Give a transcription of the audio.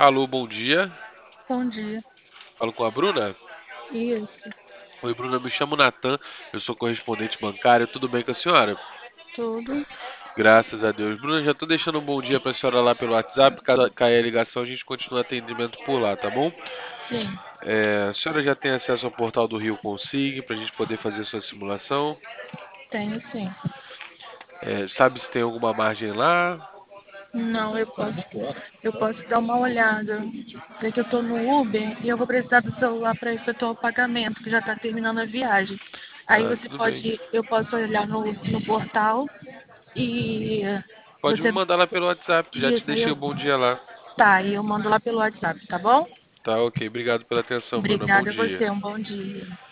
Alô, bom dia. Bom dia. Falo com a Bruna. Isso, Oi, Bruna, me chamo Natan. Eu sou correspondente bancário. Tudo bem com a senhora? tudo. Graças a Deus. Bruna, já tô deixando um bom dia pra senhora lá pelo WhatsApp. Caso caia a ligação, a gente continua atendimento por lá, tá bom? Sim, A senhora já tem acesso ao portal do Rio Consigne pra gente poder fazer sua simulação? tenho sim. Sabe se tem alguma margem lá? Não, eu posso dar uma olhada. É que eu tô no Uber e eu vou precisar do celular para efetuar o pagamento, que já tá terminando a viagem. Aí Ah, você tudo bem. pode, eu posso olhar no portal e Pode me você, mandar lá pelo WhatsApp. Já te isso aí, deixei o bom dia lá. tá, e eu mando lá pelo WhatsApp, tá bom? Tá, ok. Obrigado pela atenção, Bruna. Bom Obrigada a dia. você, um bom dia.